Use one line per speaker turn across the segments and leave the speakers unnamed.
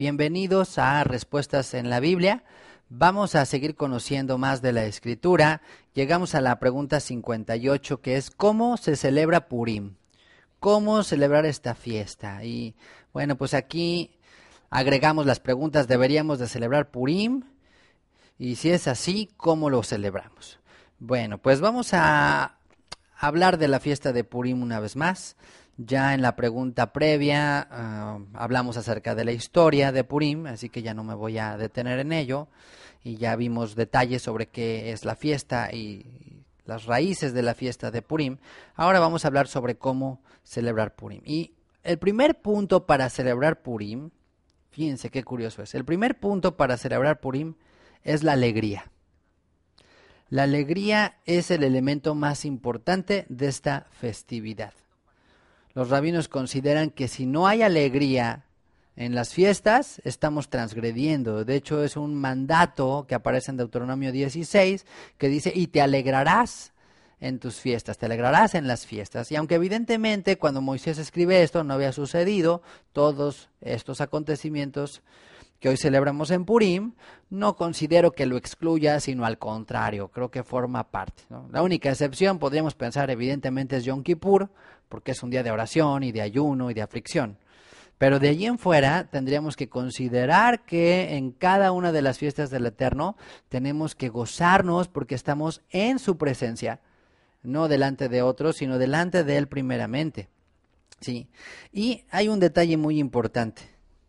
Bienvenidos a Respuestas en la Biblia. Vamos a seguir conociendo más de la Escritura. Llegamos a la pregunta 58, que es ¿cómo se celebra Purim? ¿Cómo celebrar esta fiesta? Y bueno, pues aquí agregamos las preguntas, ¿deberíamos de celebrar Purim? Y si es así, ¿cómo lo celebramos? Bueno, pues vamos a hablar de la fiesta de Purim una vez más. Ya en la pregunta previa hablamos acerca de la historia de Purim, así que ya no me voy a detener en ello. Y ya vimos detalles sobre qué es la fiesta y las raíces de la fiesta de Purim. Ahora vamos a hablar sobre cómo celebrar Purim. Y el primer punto para celebrar Purim, fíjense qué curioso es, el primer punto para celebrar Purim es la alegría. La alegría es el elemento más importante de esta festividad. Los rabinos consideran que si no hay alegría en las fiestas, estamos transgrediendo. De hecho, es un mandato que aparece en Deuteronomio 16, que dice, y te alegrarás en tus fiestas, te alegrarás en las fiestas. Y aunque evidentemente cuando Moisés escribe esto no había sucedido todos estos acontecimientos que hoy celebramos en Purim, no considero que lo excluya, sino al contrario, creo que forma parte, ¿no? La única excepción, podríamos pensar, evidentemente es Yom Kippur, porque es un día de oración y de ayuno y de aflicción. Pero de allí en fuera tendríamos que considerar que en cada una de las fiestas del Eterno tenemos que gozarnos porque estamos en su presencia, no delante de otros, sino delante de Él primeramente. ¿Sí? Y hay un detalle muy importante,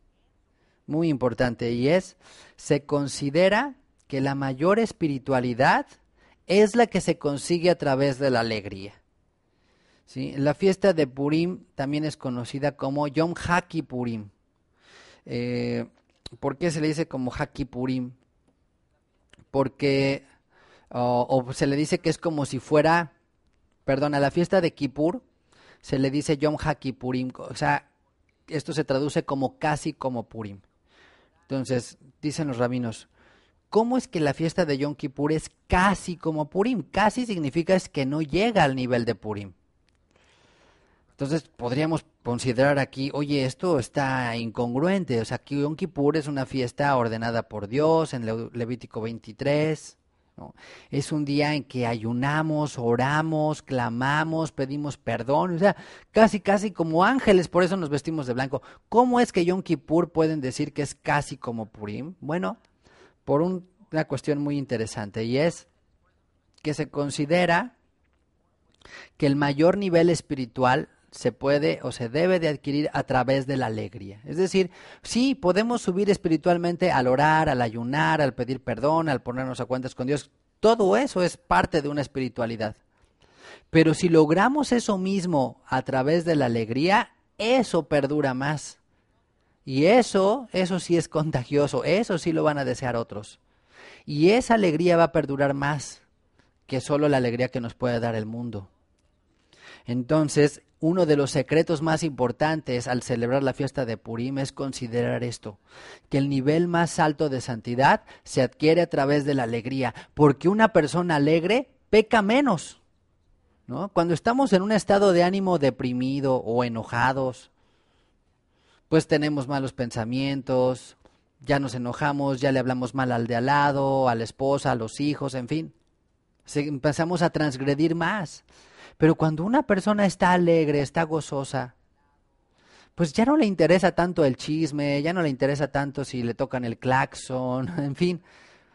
y es, se considera que la mayor espiritualidad es la que se consigue a través de la alegría. ¿Sí? La fiesta de Purim también es conocida como Yom HaKippurim. ¿Por qué se le dice como HaKippurim? Porque, o se le dice que es como si fuera, a la fiesta de Kippur se le dice Yom HaKippurim, o sea, esto se traduce como casi como Purim. Entonces, dicen los rabinos, ¿cómo es que la fiesta de Yom Kippur es casi como Purim? Casi significa es que no llega al nivel de Purim. Entonces, podríamos considerar aquí, oye, esto está incongruente. O sea, que Yom Kippur es una fiesta ordenada por Dios en Levítico 23, ¿no? Es un día en que ayunamos, oramos, clamamos, pedimos perdón. O sea, casi como ángeles, por eso nos vestimos de blanco. ¿Cómo es que Yom Kippur pueden decir que es casi como Purim? Bueno, por una cuestión muy interesante, y es que se considera que el mayor nivel espiritual se puede o se debe de adquirir a través de la alegría. Es decir, sí, podemos subir espiritualmente al orar, al ayunar, al pedir perdón, al ponernos a cuentas con Dios. Todo eso es parte de una espiritualidad. Pero si logramos eso mismo a través de la alegría, eso perdura más. Y eso sí es contagioso, eso sí lo van a desear otros. Y esa alegría va a perdurar más que solo la alegría que nos puede dar el mundo. Entonces, uno de los secretos más importantes al celebrar la fiesta de Purim es considerar esto, que el nivel más alto de santidad se adquiere a través de la alegría, porque una persona alegre peca menos, ¿no? Cuando estamos en un estado de ánimo deprimido o enojados, pues tenemos malos pensamientos, ya nos enojamos, ya le hablamos mal al de al lado, a la esposa, a los hijos, en fin. Empezamos a transgredir más. Pero cuando una persona está alegre, está gozosa, pues ya no le interesa tanto el chisme, ya no le interesa tanto si le tocan el claxon, en fin,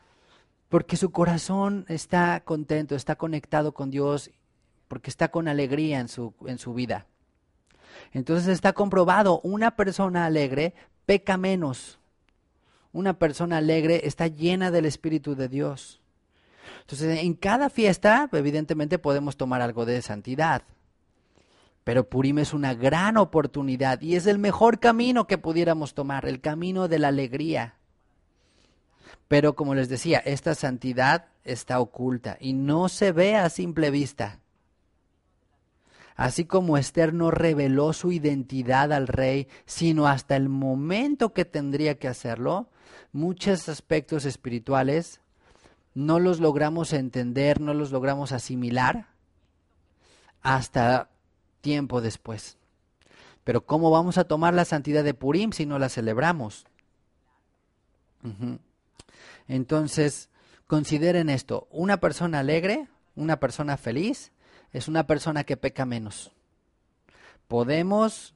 porque su corazón está contento, está conectado con Dios, porque está con alegría en su vida. Entonces está comprobado, una persona alegre peca menos. Una persona alegre está llena del Espíritu de Dios. Entonces, en cada fiesta, evidentemente, podemos tomar algo de santidad. Pero Purim es una gran oportunidad y es el mejor camino que pudiéramos tomar, el camino de la alegría. Pero como les decía, esta santidad está oculta y no se ve a simple vista. Así como Esther no reveló su identidad al rey, sino hasta el momento que tendría que hacerlo, muchos aspectos espirituales no los logramos entender, no los logramos asimilar hasta después. Pero ¿cómo vamos a tomar la santidad de Purim si no la celebramos? Ujú. Entonces, consideren esto, una persona alegre, una persona feliz, es una persona que peca menos. Podemos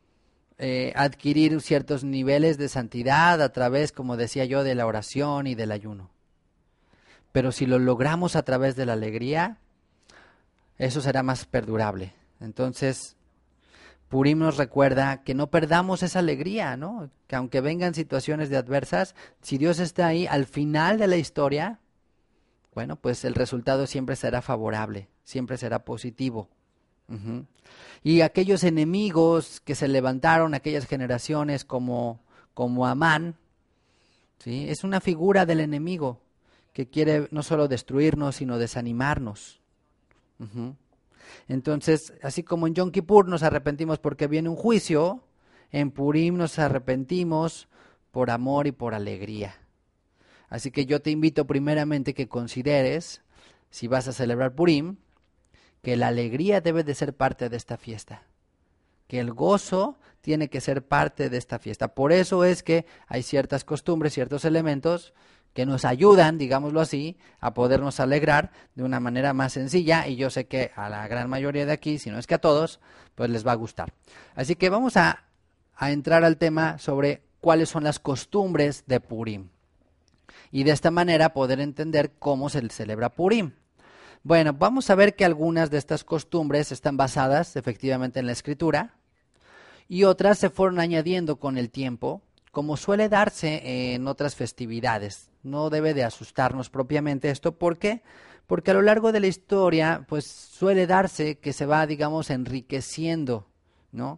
adquirir ciertos niveles de santidad a través, como decía yo, de la oración y del ayuno. Pero si lo logramos a través de la alegría, eso será más perdurable. Entonces, Purim nos recuerda que no perdamos esa alegría, ¿no? Que aunque vengan situaciones de adversas, si Dios está ahí al final de la historia, bueno, pues el resultado siempre será favorable, siempre será positivo. Ujú. Y aquellos enemigos que se levantaron, aquellas generaciones como Amán, ¿sí? Es una figura del enemigo que quiere no solo destruirnos, sino desanimarnos. Ujú. Entonces, así como en Yom Kippur nos arrepentimos porque viene un juicio, en Purim nos arrepentimos por amor y por alegría. Así que yo te invito primeramente que consideres, si vas a celebrar Purim, que la alegría debe de ser parte de esta fiesta, que el gozo tiene que ser parte de esta fiesta. Por eso es que hay ciertas costumbres, ciertos elementos que nos ayudan, digámoslo así, a podernos alegrar de una manera más sencilla, y yo sé que a la gran mayoría de aquí, si no es que a todos, pues les va a gustar. Así que vamos a entrar al tema sobre cuáles son las costumbres de Purim, y de esta manera poder entender cómo se celebra Purim. Bueno, vamos a ver que algunas de estas costumbres están basadas efectivamente en la Escritura y otras se fueron añadiendo con el tiempo, como suele darse en otras festividades. No debe de asustarnos propiamente esto, ¿por qué? Porque a lo largo de la historia, pues suele darse que se va, digamos, enriqueciendo, ¿no?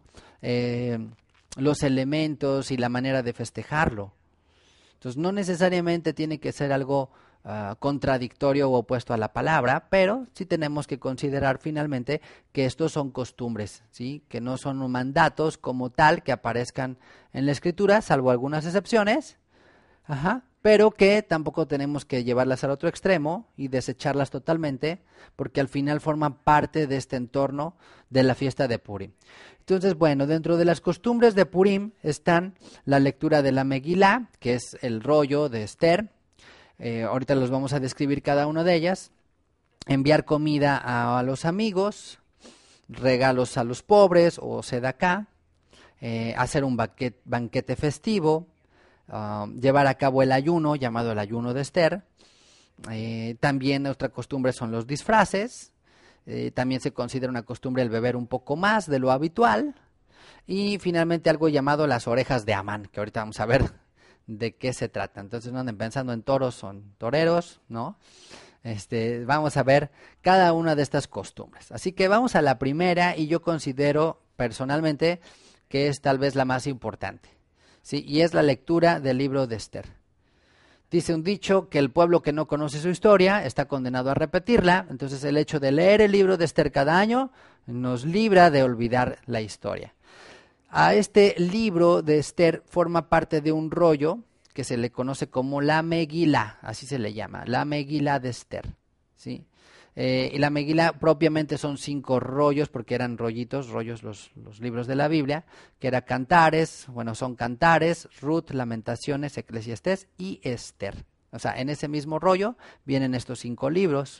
Los elementos y la manera de festejarlo. Entonces, no necesariamente tiene que ser algo contradictorio o opuesto a la palabra, pero sí tenemos que considerar finalmente que estos son costumbres, ¿sí? Que no son mandatos como tal que aparezcan en la Escritura, salvo algunas excepciones, pero que tampoco tenemos que llevarlas al otro extremo y desecharlas totalmente, porque al final forman parte de este entorno de la fiesta de Purim. Entonces, bueno, dentro de las costumbres de Purim están la lectura de la Megilá, que es el rollo de Esther. Ahorita los vamos a describir cada una de ellas. Enviar comida a los amigos, regalos a los pobres o sedaká, hacer un banquete festivo, llevar a cabo el ayuno llamado el ayuno de Esther. También otra costumbre son los disfraces. También se considera una costumbre el beber un poco más de lo habitual. Y finalmente algo llamado las orejas de Amán, que ahorita vamos a ver de qué se trata. Entonces no anden pensando en toros, son toreros, ¿no? Vamos a ver cada una de estas costumbres. Así que vamos a la primera, y yo considero personalmente que es tal vez la más importante, ¿sí? Y es la lectura del libro de Esther. Dice un dicho que el pueblo que no conoce su historia está condenado a repetirla. Entonces el hecho de leer el libro de Esther cada año nos libra de olvidar la historia. A este libro de Esther forma parte de un rollo que se le conoce como la Megilá, así se le llama, la Megilá de Esther, ¿sí? Y la Megilá propiamente son 5 rollos, porque eran rollitos, rollos los libros de la Biblia, que eran cantares, bueno, son cantares, Ruth, Lamentaciones, Eclesiastés y Esther. O sea, en ese mismo rollo vienen estos 5 libros.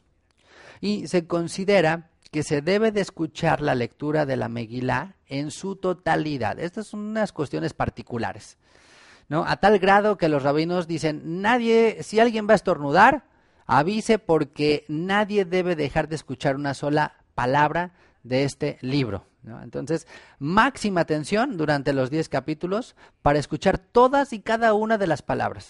Y se considera que se debe de escuchar la lectura de la Megilá en su totalidad. Estas son unas cuestiones particulares, ¿no? A tal grado que los rabinos dicen, si alguien va a estornudar, avise, porque nadie debe dejar de escuchar una sola palabra de este libro, ¿no? Entonces, máxima atención durante los 10 capítulos para escuchar todas y cada una de las palabras.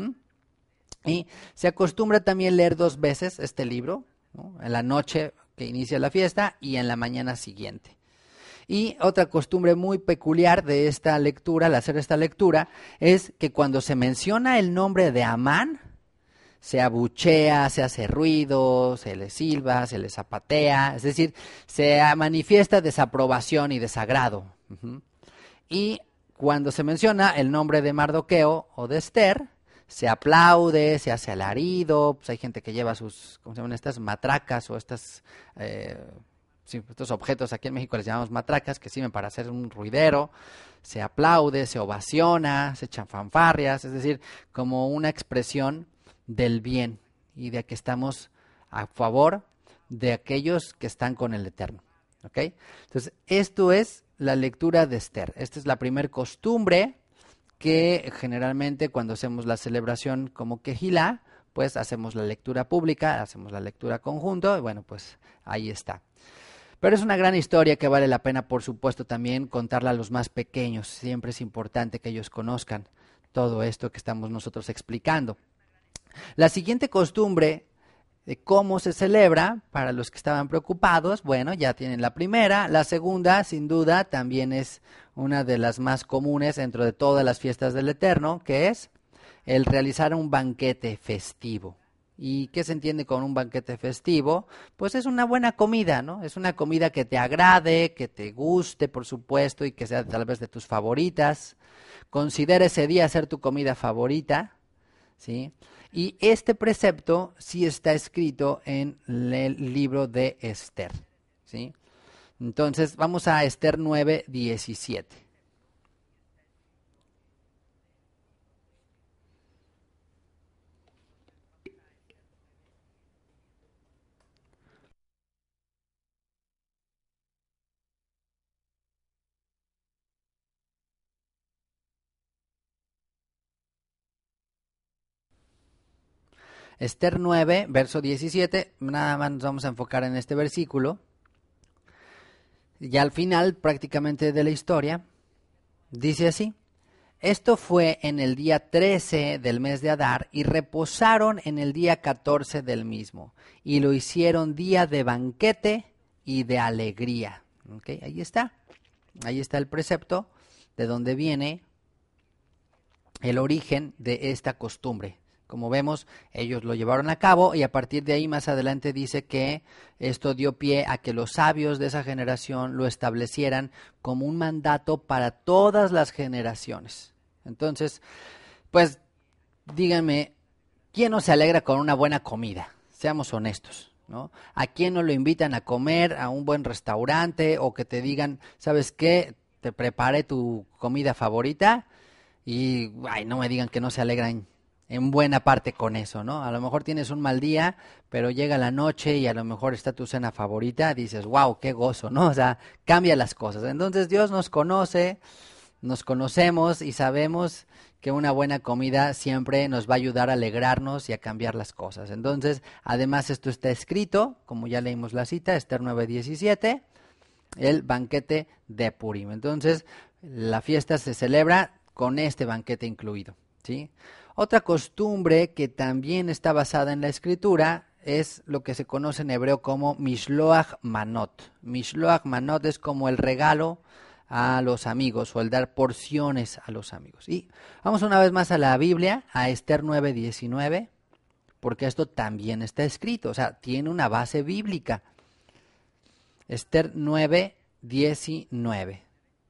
Y se acostumbra también leer 2 veces este libro, ¿no? En la noche que inicia la fiesta y en la mañana siguiente. Y otra costumbre muy peculiar de esta lectura, al hacer esta lectura, es que cuando se menciona el nombre de Amán, se abuchea, se hace ruido, se le silba, se le zapatea, es decir, se manifiesta desaprobación y desagrado. Y cuando se menciona el nombre de Mardoqueo o de Esther, se aplaude, se hace alarido, pues hay gente que lleva sus, ¿cómo se llaman estas? Matracas o estas sí, estos objetos aquí en México les llamamos matracas, que sirven para hacer un ruidero, se aplaude, se ovaciona, se echan fanfarrias, es decir, como una expresión del bien y de que estamos a favor de aquellos que están con el Eterno. ¿Ok? Entonces, esto es la lectura de Esther. Esta es la primer costumbre que generalmente cuando hacemos la celebración como Quejilá, pues hacemos la lectura pública, hacemos la lectura conjunto, y bueno, pues ahí está. Pero es una gran historia que vale la pena, por supuesto, también contarla a los más pequeños. Siempre es importante que ellos conozcan todo esto que estamos nosotros explicando. La siguiente costumbre de cómo se celebra, para los que estaban preocupados, bueno, ya tienen la primera. La segunda, sin duda, también es una de las más comunes dentro de todas las fiestas del Eterno, que es el realizar un banquete festivo. ¿Y qué se entiende con un banquete festivo? Pues es una buena comida, ¿no? Es una comida que te agrade, que te guste, por supuesto, y que sea tal vez de tus favoritas. Considera ese día ser tu comida favorita, ¿sí? Y este precepto sí está escrito en el libro de Esther, ¿sí? Entonces vamos a Esther 9:17. Esther 9, verso 17, nada más nos vamos a enfocar en este versículo. Ya al final prácticamente de la historia, dice así: esto fue en el día 13 del mes de Adar y reposaron en el día 14 del mismo y lo hicieron día de banquete y de alegría. ¿Okay? Ahí está el precepto de donde viene el origen de esta costumbre. Como vemos, ellos lo llevaron a cabo y a partir de ahí más adelante dice que esto dio pie a que los sabios de esa generación lo establecieran como un mandato para todas las generaciones. Entonces, pues díganme, ¿quién no se alegra con una buena comida? Seamos honestos, ¿no? ¿A quién no lo invitan a comer a un buen restaurante o que te digan, ¿sabes qué? Te preparé tu comida favorita y ay, no me digan que no se alegran en buena parte con eso, ¿no? A lo mejor tienes un mal día, pero llega la noche y a lo mejor está tu cena favorita, dices, wow, qué gozo, ¿no? O sea, cambia las cosas. Entonces Dios nos conoce, nos conocemos y sabemos que una buena comida siempre nos va a ayudar a alegrarnos y a cambiar las cosas. Entonces, además esto está escrito, como ya leímos la cita, Esther 9:17, el banquete de Purim. Entonces, la fiesta se celebra con este banquete incluido, ¿sí? Otra costumbre que también está basada en la escritura es lo que se conoce en hebreo como Mishloach Manot. Mishloach Manot es como el regalo a los amigos o el dar porciones a los amigos. Y vamos una vez más a la Biblia, a Esther 9:19, porque esto también está escrito, o sea, tiene una base bíblica. Esther 9:19.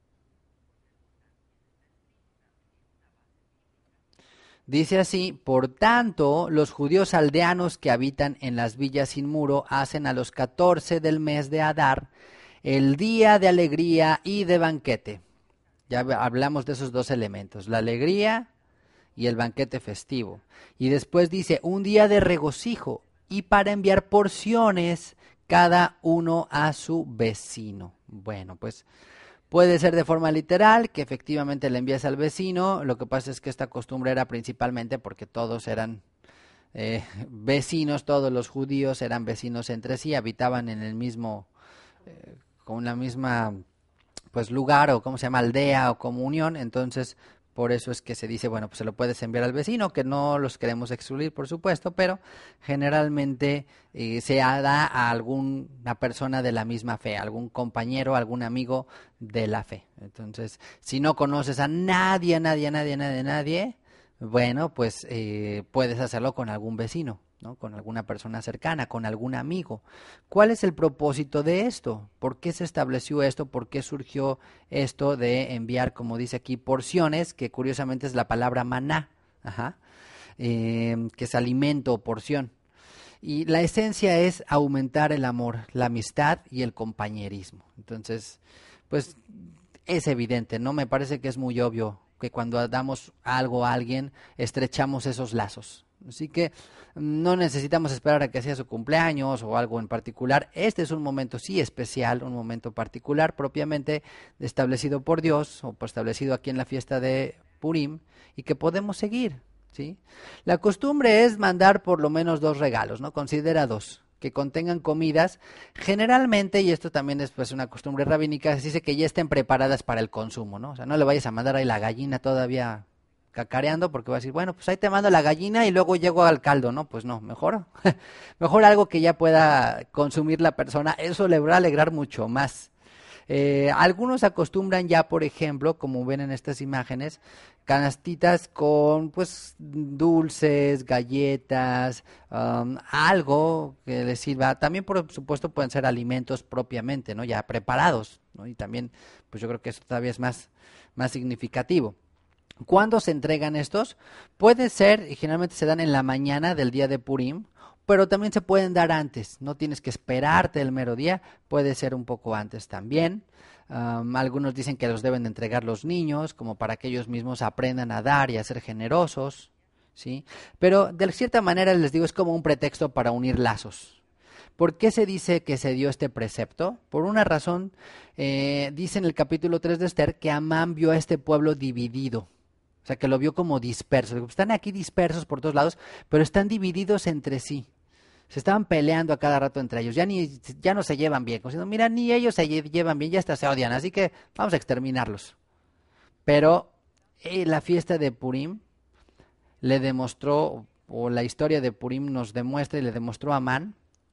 Dice así: por tanto, los judíos aldeanos que habitan en las villas sin muro hacen a los 14 del mes de Adar el día de alegría y de banquete. Ya hablamos de esos dos elementos, la alegría y el banquete festivo. Y después dice, un día de regocijo y para enviar porciones cada uno a su vecino. Bueno, pues puede ser de forma literal, que efectivamente le envías al vecino. Lo que pasa es que esta costumbre era principalmente porque todos eran vecinos, todos los judíos eran vecinos entre sí, habitaban en el mismo, con la misma pues lugar o cómo se llama, aldea o comunión. Entonces por eso es que se dice, bueno, pues se lo puedes enviar al vecino, que no los queremos excluir, por supuesto, pero generalmente se da a alguna persona de la misma fe, algún compañero, algún amigo de la fe. Entonces, si no conoces a nadie, bueno, pues puedes hacerlo con algún vecino, ¿no? Con alguna persona cercana, con algún amigo. ¿Cuál es el propósito de esto? ¿Por qué se estableció esto? ¿Por qué surgió esto de enviar, como dice aquí, porciones, que curiosamente es la palabra maná, ajá, que es alimento o porción? Y la esencia es aumentar el amor, la amistad y el compañerismo. Entonces, pues es evidente, ¿no? Me parece que es muy obvio que cuando damos algo a alguien, estrechamos esos lazos. Así que no necesitamos esperar a que sea su cumpleaños o algo en particular. Este es un momento sí especial, un momento particular propiamente establecido por Dios o establecido aquí en la fiesta de Purim y que podemos seguir, ¿sí? La costumbre es mandar por lo menos 2 regalos, ¿no? Considera 2 que contengan comidas, generalmente, y esto también es pues una costumbre rabínica, se dice que ya estén preparadas para el consumo, ¿no? O sea, no le vayas a mandar ahí la gallina todavía cacareando porque va a decir, bueno, pues ahí te mando la gallina y luego llego al caldo, ¿no? Pues no, mejor, mejor algo que ya pueda consumir la persona, eso le va a alegrar mucho más. Algunos acostumbran ya, por ejemplo, como ven en estas imágenes, canastitas con pues dulces, galletas, algo que les sirva. También, por supuesto, pueden ser alimentos propiamente, ¿no? Ya preparados, ¿no? Y también, pues yo creo que eso todavía es más significativo. ¿Cuándo se entregan estos? Puede ser, y generalmente se dan en la mañana del día de Purim, pero también se pueden dar antes, no tienes que esperarte el mero día, puede ser un poco antes también. Algunos dicen que los deben de entregar los niños, como para que ellos mismos aprendan a dar y a ser generosos, ¿sí? Pero de cierta manera les digo, es como un pretexto para unir lazos. ¿Por qué se dice que se dio este precepto? Por una razón, dice en el capítulo 3 de Esther que Amán vio a este pueblo dividido. O sea, que lo vio como disperso. Están aquí dispersos por todos lados, pero están divididos entre sí. Se estaban peleando a cada rato entre ellos. Ya no se llevan bien. Como diciendo, mira, ni ellos se llevan bien, ya hasta se odian. Así que vamos a exterminarlos. Pero la fiesta de Purim le demostró, o la historia de Purim nos demuestra y le demostró a Amán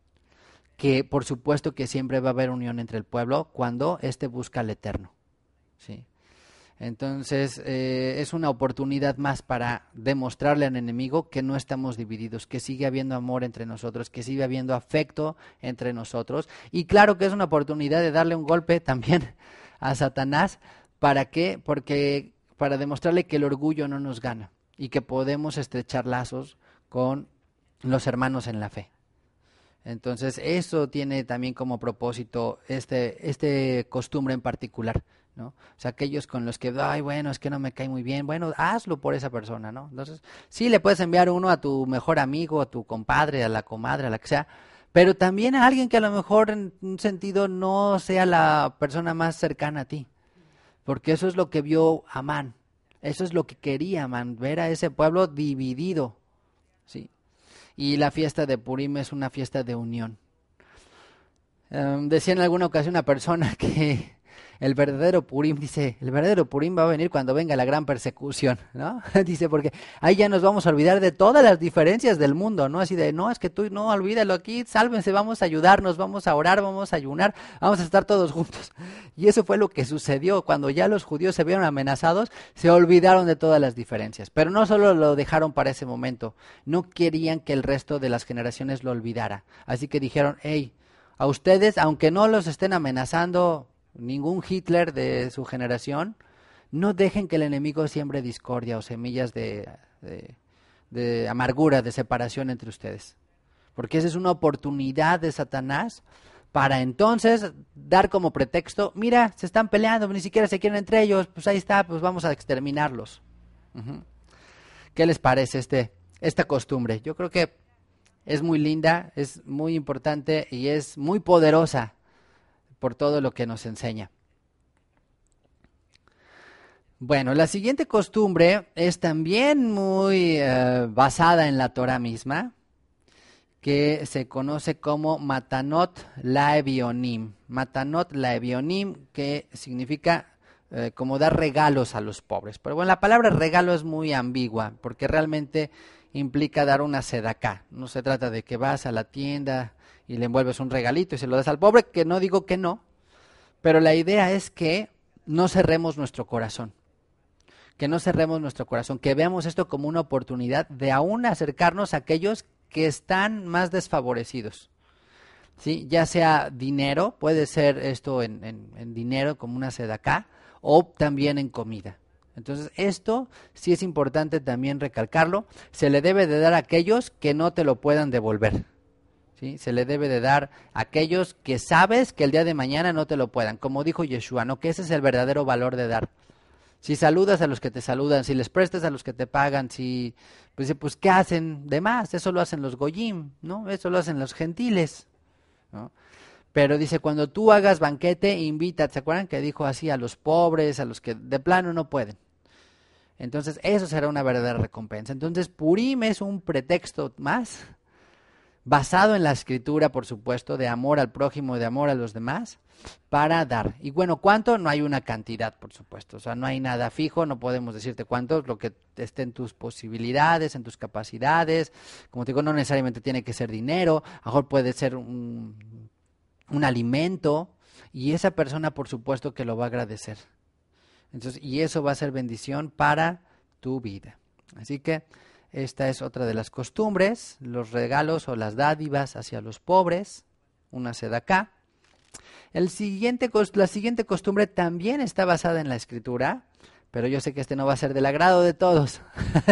que por supuesto que siempre va a haber unión entre el pueblo cuando éste busca al Eterno. ¿Sí? Entonces es una oportunidad más para demostrarle al enemigo que no estamos divididos, que sigue habiendo amor entre nosotros, que sigue habiendo afecto entre nosotros. Y claro que es una oportunidad de darle un golpe también a Satanás. ¿Para qué? Porque para demostrarle que el orgullo no nos gana y que podemos estrechar lazos con los hermanos en la fe. Entonces eso tiene también como propósito este costumbre en particular, ¿no? O sea, aquellos con los que, ay, bueno, es que no me cae muy bien, bueno, hazlo por esa persona, ¿no? Entonces, sí, le puedes enviar uno a tu mejor amigo, a tu compadre, a la comadre, a la que sea, pero también a alguien que a lo mejor en un sentido no sea la persona más cercana a ti, porque eso es lo que vio Amán, eso es lo que quería Amán, ver a ese pueblo dividido, ¿sí? Y la fiesta de Purim es una fiesta de unión. Decía en alguna ocasión una persona que el verdadero Purim, dice, el verdadero Purim va a venir cuando venga la gran persecución, ¿no? Dice, porque ahí ya nos vamos a olvidar de todas las diferencias del mundo, ¿no? Así de, no, es que tú, no, olvídalo aquí, sálvense, vamos a ayudarnos, vamos a orar, vamos a ayunar, vamos a estar todos juntos. Y eso fue lo que sucedió, cuando ya los judíos se vieron amenazados, se olvidaron de todas las diferencias. Pero no solo lo dejaron para ese momento, no querían que el resto de las generaciones lo olvidara. Así que dijeron, hey, a ustedes, aunque no los estén amenazando ningún Hitler de su generación, no dejen que el enemigo siembre discordia o semillas de amargura, de separación entre ustedes. Porque esa es una oportunidad de Satanás para entonces dar como pretexto, mira, se están peleando, ni siquiera se quieren entre ellos, pues ahí está, pues vamos a exterminarlos. ¿Qué les parece esta costumbre? Yo creo que es muy linda, es muy importante y es muy poderosa por todo lo que nos enseña. Bueno, la siguiente costumbre es también muy basada en la Torah misma, que se conoce como Matanot Laevionim. Matanot Laevionim, que significa como dar regalos a los pobres. Pero bueno, la palabra regalo es muy ambigua, porque realmente implica dar una sedacá. No se trata de que vas a la tienda y le envuelves un regalito y se lo das al pobre, que no digo que no, pero la idea es que no cerremos nuestro corazón. Que no cerremos nuestro corazón, que veamos esto como una oportunidad de aún acercarnos a aquellos que están más desfavorecidos. ¿Sí? Ya sea dinero, puede ser esto en dinero como una sedacá, o también en comida. Entonces esto sí es importante también recalcarlo, se le debe de dar a aquellos que no te lo puedan devolver. ¿sí? Se le debe de dar a aquellos que sabes que el día de mañana no te lo puedan, como dijo Yeshua, ¿no? Que ese es el verdadero valor de dar. Si saludas a los que te saludan, si les prestas a los que te pagan, si pues ¿qué hacen de más? Eso lo hacen los goyim, ¿no? Eso lo hacen los gentiles, ¿no? Pero dice, cuando tú hagas banquete, invita, ¿se acuerdan que dijo así a los pobres, a los que de plano no pueden? Entonces, eso será una verdadera recompensa. Entonces, Purim es un pretexto más, basado en la escritura, por supuesto, de amor al prójimo, de amor a los demás, para dar. Y bueno, ¿cuánto? No hay una cantidad, por supuesto. O sea, no hay nada fijo, no podemos decirte cuánto, lo que esté en tus posibilidades, en tus capacidades. Como te digo, no necesariamente tiene que ser dinero, a lo mejor puede ser un alimento, y esa persona, por supuesto, que lo va a agradecer. Entonces, y eso va a ser bendición para tu vida. Así que esta es otra de las costumbres, los regalos o las dádivas hacia los pobres, una sedacá. La siguiente costumbre también está basada en la escritura, pero yo sé que este no va a ser del agrado de todos,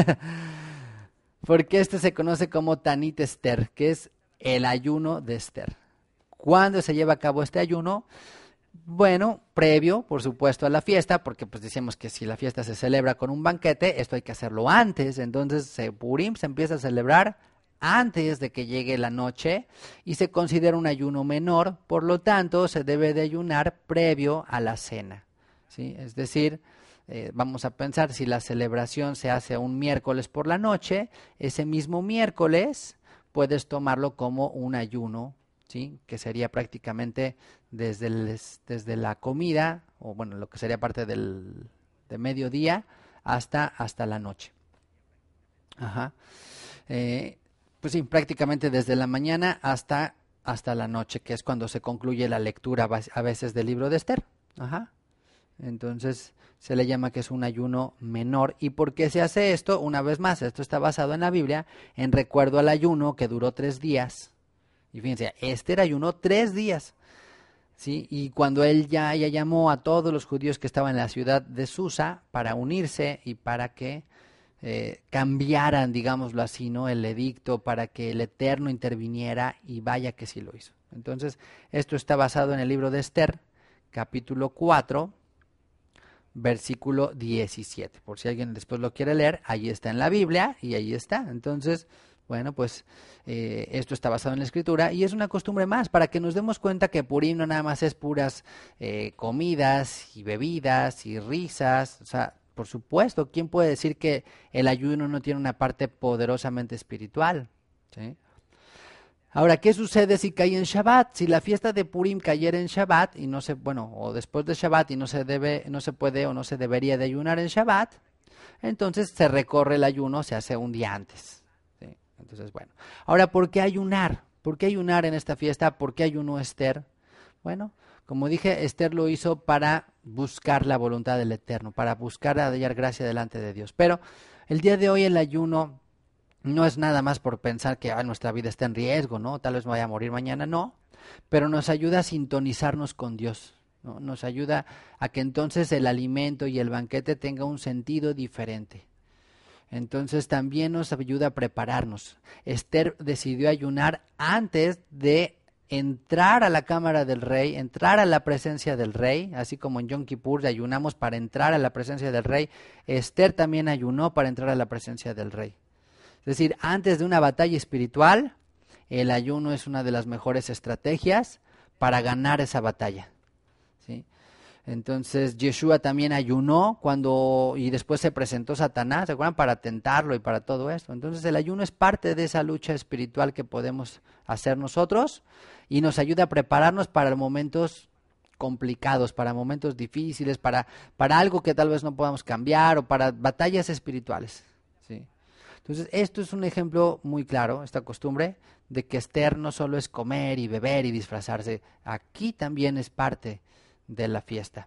porque este se conoce como Tanit Esther, que es el ayuno de Esther. ¿Cuándo se lleva a cabo este ayuno? Bueno, previo, por supuesto, a la fiesta, porque pues decimos que si la fiesta se celebra con un banquete, esto hay que hacerlo antes. Entonces, Purim se empieza a celebrar antes de que llegue la noche y se considera un ayuno menor, por lo tanto, se debe de ayunar previo a la cena, ¿sí? Es decir, vamos a pensar, si la celebración se hace un miércoles por la noche, ese mismo miércoles puedes tomarlo como un ayuno, ¿sí? Que sería prácticamente desde la comida, o bueno, lo que sería parte de mediodía hasta la noche. Ajá. Pues sí, prácticamente desde la mañana hasta la noche, que es cuando se concluye la lectura a veces del libro de Esther. Ajá. Entonces se le llama que es un ayuno menor. ¿Y por qué se hace esto? Una vez más, esto está basado en la Biblia, en recuerdo al ayuno que duró 3 días. Y fíjense, Esther ayunó 3 días, ¿sí? Y cuando él ya llamó a todos los judíos que estaban en la ciudad de Susa para unirse y para que cambiaran, digámoslo así, ¿no? El edicto, para que el Eterno interviniera, y vaya que sí lo hizo. Entonces, esto está basado en el libro de Esther, capítulo 4, versículo 17. Por si alguien después lo quiere leer, ahí está en la Biblia y ahí está. Entonces, bueno, pues esto está basado en la escritura y es una costumbre más para que nos demos cuenta que Purim no nada más es puras comidas y bebidas y risas. O sea, por supuesto, ¿quién puede decir que el ayuno no tiene una parte poderosamente espiritual? ¿Sí? Ahora, ¿qué sucede si cae en Shabbat? Si la fiesta de Purim cayera en Shabbat y no se, bueno, o después de Shabbat y no se puede o no se debería de ayunar en Shabbat, entonces se recorre el ayuno, se hace un día antes. ¿Sí? Entonces, bueno. Ahora, ¿por qué ayunar? ¿Por qué ayunar en esta fiesta? ¿Por qué ayunó Esther? Bueno, como dije, Esther lo hizo para buscar la voluntad del Eterno, para buscar hallar gracia delante de Dios. Pero el día de hoy el ayuno no es nada más por pensar que nuestra vida está en riesgo, ¿no? Tal vez me vaya a morir mañana, no. Pero nos ayuda a sintonizarnos con Dios, ¿no? Nos ayuda a que entonces el alimento y el banquete tenga un sentido diferente. Entonces también nos ayuda a prepararnos. Esther decidió ayunar antes de entrar a la cámara del rey, entrar a la presencia del rey, así como en Yom Kippur ayunamos para entrar a la presencia del rey. Esther también ayunó para entrar a la presencia del rey. Es decir, antes de una batalla espiritual, el ayuno es una de las mejores estrategias para ganar esa batalla, ¿sí? Entonces, Yeshua también ayunó y después se presentó Satanás, ¿se acuerdan? Para tentarlo y para todo esto. Entonces, el ayuno es parte de esa lucha espiritual que podemos hacer nosotros y nos ayuda a prepararnos para momentos complicados, para momentos difíciles, para algo que tal vez no podamos cambiar o para batallas espirituales, ¿sí? Entonces, esto es un ejemplo muy claro, esta costumbre de que Esther no solo es comer y beber y disfrazarse, aquí también es parte de la fiesta.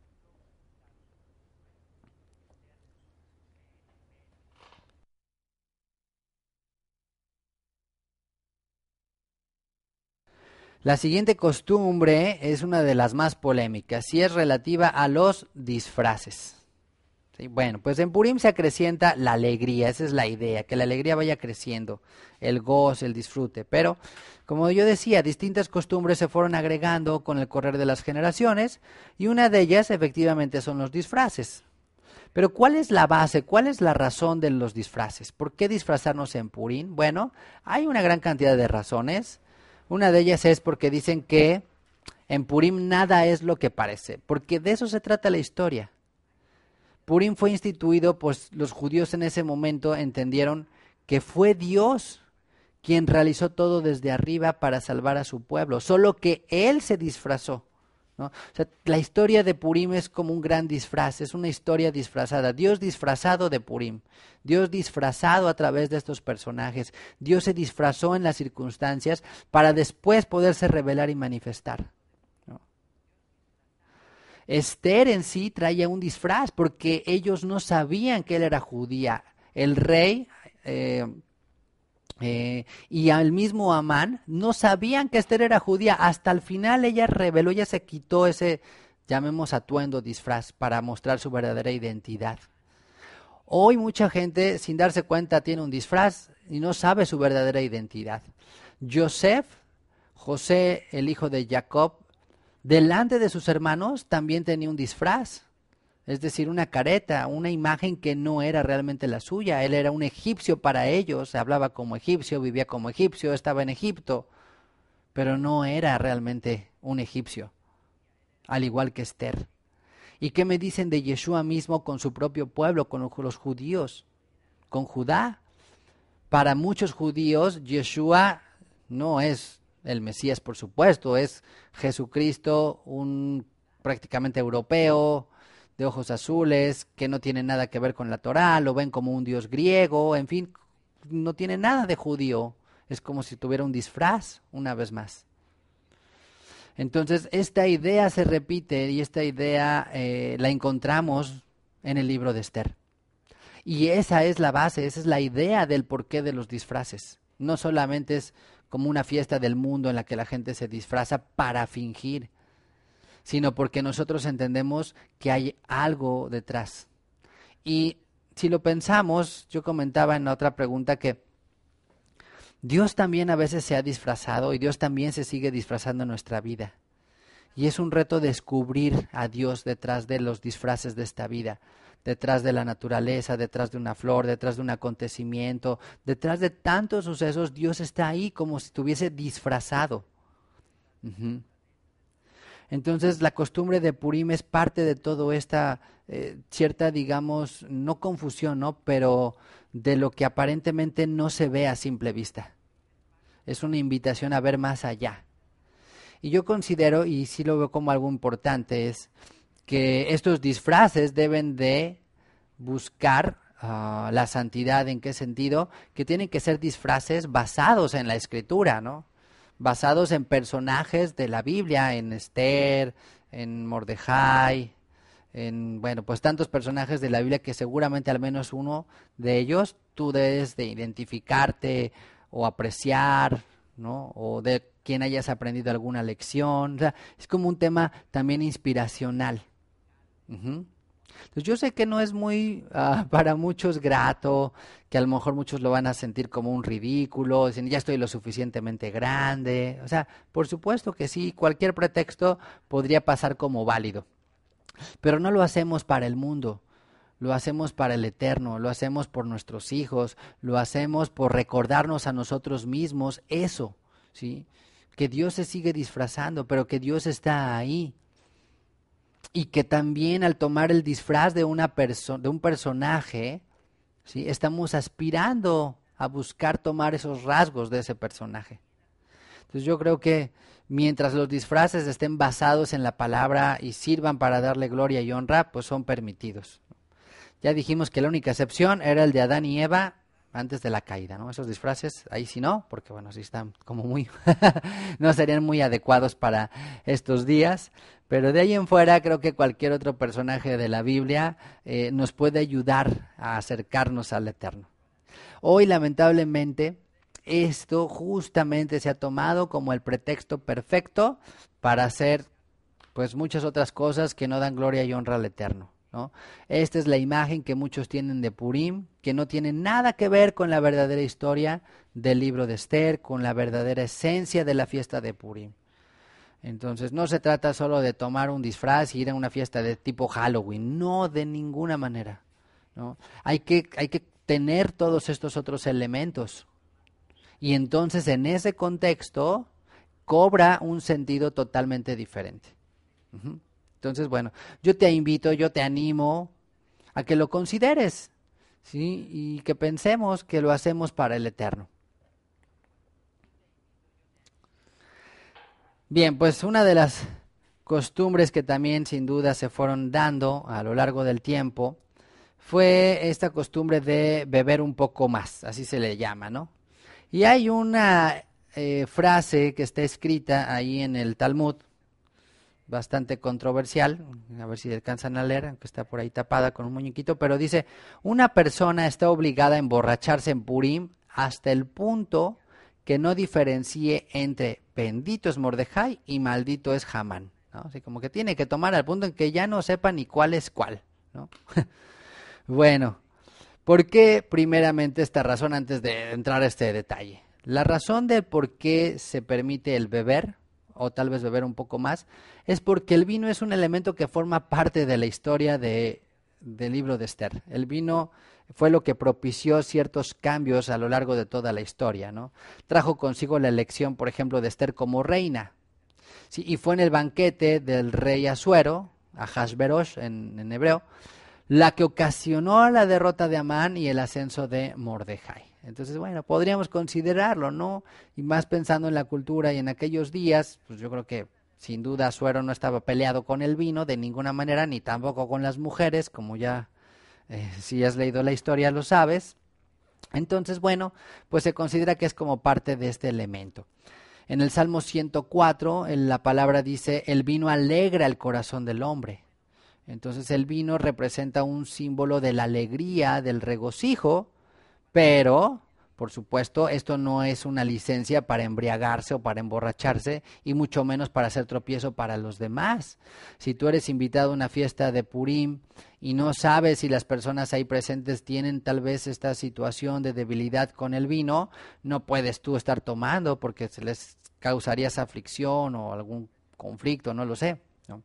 La siguiente costumbre es una de las más polémicas y es relativa a los disfraces, Sí, bueno, pues en Purim se acrecienta la alegría, esa es la idea, que la alegría vaya creciendo, el gozo, el disfrute. Pero, como yo decía, distintas costumbres se fueron agregando con el correr de las generaciones y una de ellas efectivamente son los disfraces. Pero ¿cuál es la base? ¿Cuál es la razón de los disfraces? ¿Por qué disfrazarnos en Purim? Bueno, hay una gran cantidad de razones. Una de ellas es porque dicen que en Purim nada es lo que parece, porque de eso se trata la historia. Purim fue instituido, pues los judíos en ese momento entendieron que fue Dios quien realizó todo desde arriba para salvar a su pueblo, solo que Él se disfrazó, ¿no? O sea, la historia de Purim es como un gran disfraz, es una historia disfrazada, Dios disfrazado de Purim, Dios disfrazado a través de estos personajes, Dios se disfrazó en las circunstancias para después poderse revelar y manifestar, ¿no? Esther en sí traía un disfraz porque ellos no sabían que él era judía. El rey y al mismo Amán no sabían que Esther era judía. Hasta el final ella reveló, ella se quitó ese, llamemos atuendo, disfraz para mostrar su verdadera identidad. Hoy mucha gente sin darse cuenta tiene un disfraz y no sabe su verdadera identidad. José, el hijo de Jacob, delante de sus hermanos también tenía un disfraz, es decir, una careta, una imagen que no era realmente la suya. Él era un egipcio para ellos, hablaba como egipcio, vivía como egipcio, estaba en Egipto, pero no era realmente un egipcio, al igual que Esther. ¿Y qué me dicen de Yeshua mismo con su propio pueblo, con los judíos, con Judá? Para muchos judíos, Yeshua no es el Mesías, por supuesto, es Jesucristo, un prácticamente europeo, de ojos azules, que no tiene nada que ver con la Torá, lo ven como un dios griego, en fin, no tiene nada de judío, es como si tuviera un disfraz, una vez más. Entonces, esta idea se repite y esta idea la encontramos en el libro de Esther. Y esa es la base, esa es la idea del porqué de los disfraces. No solamente es como una fiesta del mundo en la que la gente se disfraza para fingir, sino porque nosotros entendemos que hay algo detrás. Y si lo pensamos, yo comentaba en otra pregunta que Dios también a veces se ha disfrazado y Dios también se sigue disfrazando en nuestra vida. Y es un reto descubrir a Dios detrás de los disfraces de esta vida, detrás de la naturaleza, detrás de una flor, detrás de un acontecimiento, detrás de tantos sucesos. Dios está ahí como si estuviese disfrazado. Uh-huh. Entonces la costumbre de Purim es parte de toda esta cierta, digamos, no confusión, ¿no? Pero de lo que aparentemente no se ve a simple vista. Es una invitación a ver más allá. Y yo considero, y sí lo veo como algo importante, es que estos disfraces deben de buscar la santidad. ¿En qué sentido? Que tienen que ser disfraces basados en la Escritura, ¿no? Basados en personajes de la Biblia, en Esther, en Mordejai, en, bueno, pues tantos personajes de la Biblia que seguramente al menos uno de ellos tú debes de identificarte o apreciar, ¿no? O de quien hayas aprendido alguna lección. O sea, es como un tema también inspiracional. Uh-huh. Entonces yo sé que no es muy para muchos grato, que a lo mejor muchos lo van a sentir como un ridículo, dicen ya estoy lo suficientemente grande. O sea, por supuesto que sí, cualquier pretexto podría pasar como válido, pero no lo hacemos para el mundo, lo hacemos para el eterno, lo hacemos por nuestros hijos, lo hacemos por recordarnos a nosotros mismos eso, ¿sí? Que Dios se sigue disfrazando, pero que Dios está ahí. Y que también al tomar el disfraz de de un personaje, ¿sí? Estamos aspirando a buscar tomar esos rasgos de ese personaje. Entonces yo creo que mientras los disfraces estén basados en la palabra y sirvan para darle gloria y honra, pues son permitidos. Ya dijimos que la única excepción era el de Adán y Eva antes de la caída, ¿no? Esos disfraces, ahí sí no, porque bueno, sí están como muy, no serían muy adecuados para estos días, pero de ahí en fuera creo que cualquier otro personaje de la Biblia nos puede ayudar a acercarnos al Eterno. Hoy lamentablemente esto justamente se ha tomado como el pretexto perfecto para hacer pues muchas otras cosas que no dan gloria y honra al Eterno. ¿no? Esta es la imagen que muchos tienen de Purim, que no tiene nada que ver con la verdadera historia del libro de Esther, con la verdadera esencia de la fiesta de Purim. Entonces no se trata solo de tomar un disfraz y ir a una fiesta de tipo Halloween, no, de ninguna manera, ¿no? Hay que tener todos estos otros elementos y entonces en ese contexto cobra un sentido totalmente diferente. Ujú. Entonces, bueno, yo te invito, yo te animo a que lo consideres, ¿sí? Y que pensemos que lo hacemos para el Eterno. Bien, pues una de las costumbres que también sin duda se fueron dando a lo largo del tiempo fue esta costumbre de beber un poco más, así se le llama, ¿no? Y hay una frase que está escrita ahí en el Talmud, bastante controversial, a ver si alcanzan a leer, aunque está por ahí tapada con un muñequito, pero dice, una persona está obligada a emborracharse en Purim hasta el punto que no diferencie entre bendito es Mordejai y maldito es Hamán, ¿no? Así como que tiene que tomar al punto en que ya no sepa ni cuál es cuál, ¿no? Bueno, ¿por qué primeramente esta razón antes de entrar a este detalle? La razón de por qué se permite el beber, o tal vez beber un poco más, es porque el vino es un elemento que forma parte de la historia del libro de Esther. El vino fue lo que propició ciertos cambios a lo largo de toda la historia, ¿no? Trajo consigo la elección, por ejemplo, de Esther como reina. Sí, y fue en el banquete del rey Asuero, Ahasverosh en hebreo, la que ocasionó la derrota de Amán y el ascenso de Mordejai. Entonces, bueno, podríamos considerarlo, ¿no? Y más pensando en la cultura y en aquellos días, pues yo creo que sin duda Suero no estaba peleado con el vino de ninguna manera, ni tampoco con las mujeres, como ya si has leído la historia lo sabes. Entonces, bueno, pues se considera que es como parte de este elemento. En el Salmo 104, la palabra dice, el vino alegra el corazón del hombre. Entonces el vino representa un símbolo de la alegría, del regocijo, pero, por supuesto, esto no es una licencia para embriagarse o para emborracharse, y mucho menos para hacer tropiezo para los demás. Si tú eres invitado a una fiesta de Purim y no sabes si las personas ahí presentes tienen tal vez esta situación de debilidad con el vino, no puedes tú estar tomando porque se les causarías aflicción o algún conflicto, no lo sé, ¿no?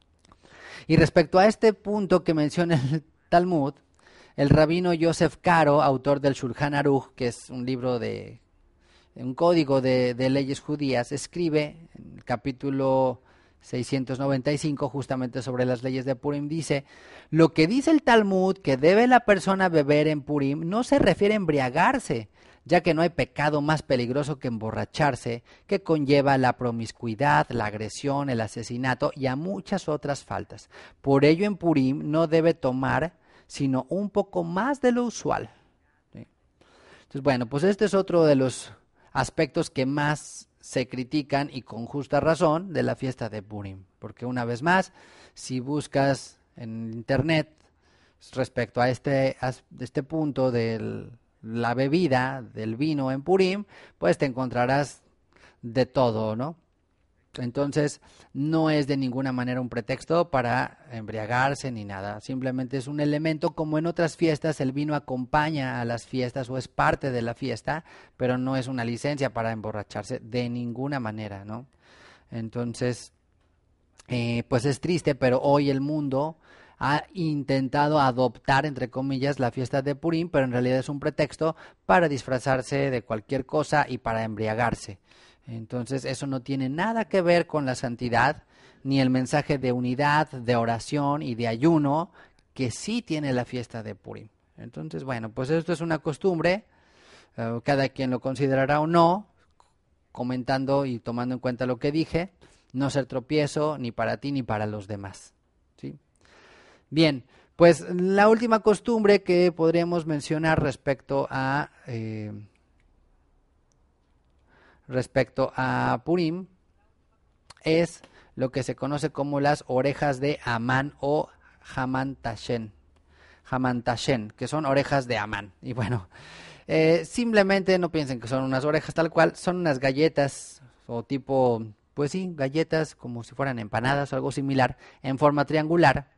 Y respecto a este punto que menciona el Talmud, el rabino Yosef Karo, autor del Shulchan Aruch, que es un libro un código de leyes judías, escribe en el capítulo 695 justamente sobre las leyes de Purim, dice, lo que dice el Talmud que debe la persona beber en Purim no se refiere a embriagarse, ya que no hay pecado más peligroso que emborracharse, que conlleva la promiscuidad, la agresión, el asesinato y a muchas otras faltas. Por ello en Purim no debe tomar sino un poco más de lo usual. ¿Sí? Entonces, bueno, pues este es otro de los aspectos que más se critican y con justa razón de la fiesta de Purim, porque una vez más, si buscas en internet respecto a este punto de la bebida del vino en Purim, pues te encontrarás de todo, ¿no? Entonces, no es de ninguna manera un pretexto para embriagarse ni nada, simplemente es un elemento como en otras fiestas, el vino acompaña a las fiestas o es parte de la fiesta, pero no es una licencia para emborracharse de ninguna manera, ¿no? Entonces, pues es triste, pero hoy el mundo ha intentado adoptar, entre comillas, la fiesta de Purim, pero en realidad es un pretexto para disfrazarse de cualquier cosa y para embriagarse. Entonces eso no tiene nada que ver con la santidad, ni el mensaje de unidad, de oración y de ayuno que sí tiene la fiesta de Purim. Entonces, bueno, pues esto es una costumbre, cada quien lo considerará o no, comentando y tomando en cuenta lo que dije, no ser tropiezo ni para ti ni para los demás, ¿sí? Bien, pues la última costumbre que podríamos mencionar respecto a Purim es lo que se conoce como las orejas de Amán o Hamantashen, que son orejas de Amán. Y bueno, simplemente no piensen que son unas orejas tal cual, son unas galletas o tipo, pues sí, galletas como si fueran empanadas o algo similar en forma triangular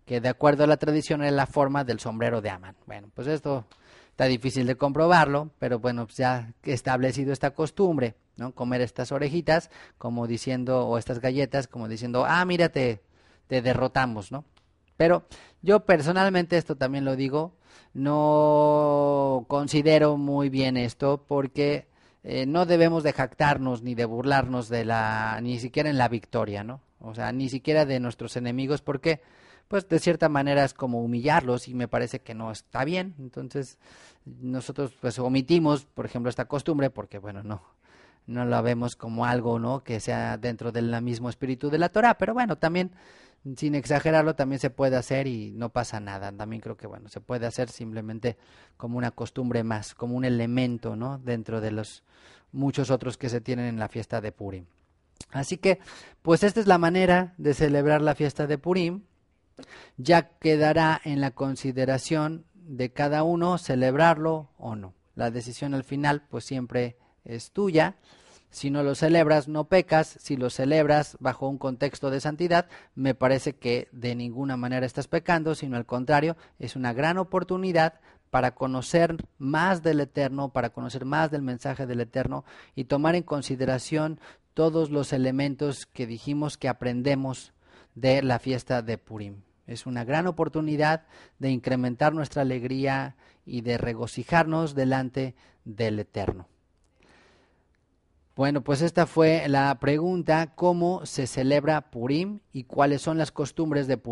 que de acuerdo a la tradición era la forma del sombrero de Amán. Bueno, pues esto está difícil de comprobarlo, pero bueno, pues ya he establecido esta costumbre, ¿no? Comer estas orejitas, como diciendo, o estas galletas, como diciendo, mira, te derrotamos, ¿no? Pero yo personalmente, esto también lo digo, no considero muy bien esto porque no debemos de jactarnos ni de burlarnos ni siquiera en la victoria, ¿no? O sea, ni siquiera de nuestros enemigos, porque pues de cierta manera es como humillarlos y me parece que no está bien. Entonces nosotros pues omitimos, por ejemplo, esta costumbre porque bueno, no la vemos como algo, ¿no? Que sea dentro del mismo espíritu de la Torá, pero bueno, también sin exagerarlo también se puede hacer y no pasa nada. También creo que bueno, se puede hacer simplemente como una costumbre más, como un elemento, ¿no? Dentro de los muchos otros que se tienen en la fiesta de Purim. Así que, pues esta es la manera de celebrar la fiesta de Purim. Ya quedará en la consideración de cada uno celebrarlo o no. La decisión al final, pues siempre es tuya. Si no lo celebras, no pecas. Si lo celebras bajo un contexto de santidad, me parece que de ninguna manera estás pecando, sino al contrario, es una gran oportunidad para conocer más del Eterno, para conocer más del mensaje del Eterno y tomar en consideración todos los elementos que dijimos que aprendemos de la fiesta de Purim. Es una gran oportunidad de incrementar nuestra alegría y de regocijarnos delante del Eterno. Bueno, pues esta fue la pregunta, ¿cómo se celebra Purim y cuáles son las costumbres de Purim?